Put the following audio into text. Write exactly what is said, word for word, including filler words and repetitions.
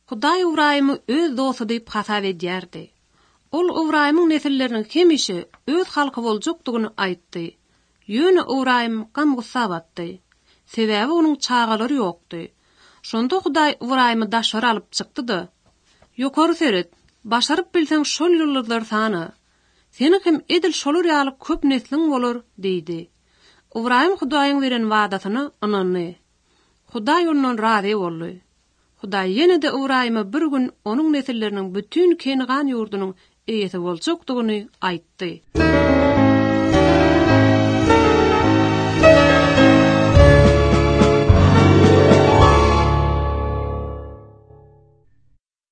Hudaý Ibrahimy öz dostu diýip hasap edýärdi. Ol Ibrahimyň nesilleriniň hemişe öz halky boljakdygyny aýtdy. Ýöne Ibrahim gam gussa batdy. Sebäbi onuň çagalary ýokdy. Şonda Hudaý Ibrahimy daşary alyp çykdy-da. Ýokary seret, başaryp bilseň şol ýyldızlar sany. Seni hem edil şolur ýalyp köp neslin bolar, diýdi. Ibrahim Hudaýyň beren wadasyny anandy. Hudaý ondan razy boldy. Hudaý ýene-de Ibrahima bir gün onuň nesilleriniň bütün Keňan ýurdunyň eýesi boljakdygyny aýtdy.